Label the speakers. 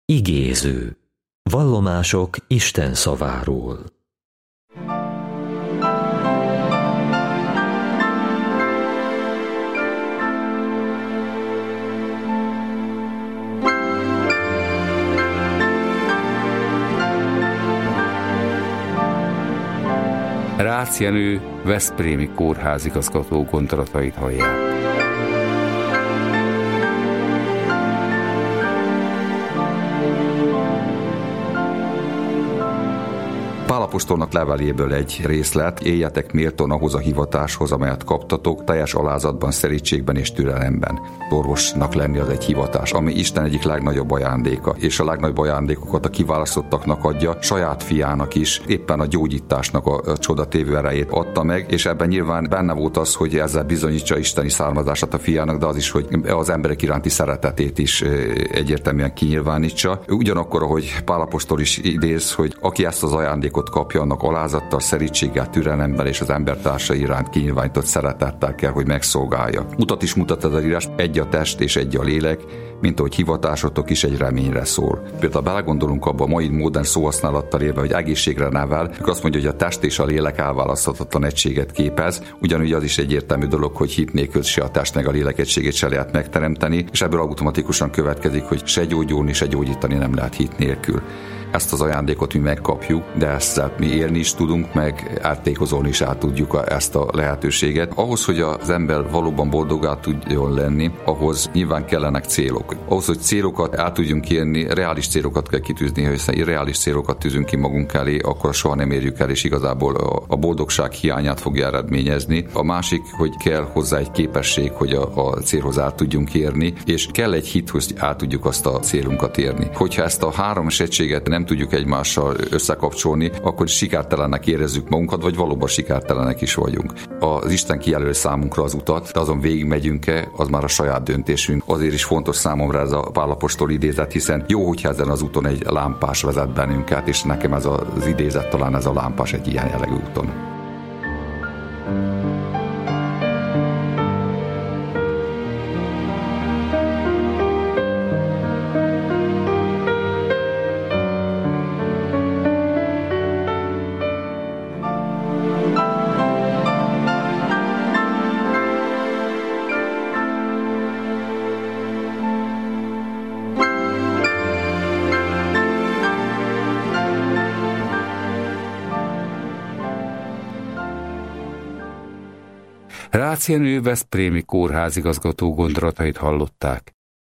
Speaker 1: Igéző. Vallomások Isten szaváról.
Speaker 2: Rácz Jenő veszprémi kórházigazgató gondolatait hallják.
Speaker 3: Pál apostolnak leveléből egy részlet: éljetek méltón ahhoz a hivatáshoz, amelyet kaptatok, teljes alázatban, szerítségben és türelemben. Orvosnak lenni az egy hivatás, ami Isten egyik legnagyobb ajándéka, és a legnagyobb ajándékokat a kiválasztottaknak adja, saját fiának is éppen a gyógyításnak a csodatévő erejét adta meg, és ebben nyilván benne volt az, hogy ezzel bizonyítsa isteni származását a fiának, de az is, hogy az emberek iránti szeretetét is egyértelműen kinyilvánítsa. Ugyanakkor, ahogy Pál apostol is idéz, hogy aki ezt az ajándékot kapja, annak alázattal, szerítséggel, türelemmel és az embertársai iránt kinyilvánított szeretettel kell, hogy megszolgálja. Utat is mutat ez a írás: egy a test és egy a lélek, mint ahogy hivatásotok is egy reményre szól. Például belegondolunk abba a mai modern szóhasználattal élve, hogy egészségre nevel, akkor azt mondja, hogy a test és a lélek elválaszthatatlan egységet képez. Ugyanúgy az is egyértelmű dolog, hogy hit nélkül se a test meg a lélek egységét se lehet megteremteni, és ebből automatikusan következik, hogy se gyógyulni, se gyógyítani nem lehet hit nélkül. Ezt az ajándékot mi megkapjuk, de ezt mi élni is tudunk, meg ártékozolni is át tudjuk ezt a lehetőséget. Ahhoz, hogy az ember valóban boldogá tudjon lenni, ahhoz nyilván kellenek célok. Ahhoz, hogy célokat el tudjunk érni, reális célokat kell kitűzni, hiszen irreális célokat tűzünk ki magunk elé, akkor soha nem érjük el, és igazából a boldogság hiányát fogja eredményezni. A másik, hogy kell hozzá egy képesség, hogy a célhoz el tudjunk érni, és kell egy hit, hogy el tudjuk azt a célunkat érni. Hogyha ezt a három egységet nem tudjuk egymással összekapcsolni, akkor sikertelennek érezzük magunkat, vagy valóban sikertelenek is vagyunk. Az Isten kijelöl számunkra az utat, de azon végig megyünk-e, az már a saját döntésünk. Azért is fontos számomra ez a Pál apostol idézet, hiszen jó, hogyha ezen az úton egy lámpás vezet bennünket, és nekem ez az idézet, talán ez a lámpás egy ilyen jellegű úton.
Speaker 2: Rácz Jenő veszprémi kórházigazgató gondolatait hallották.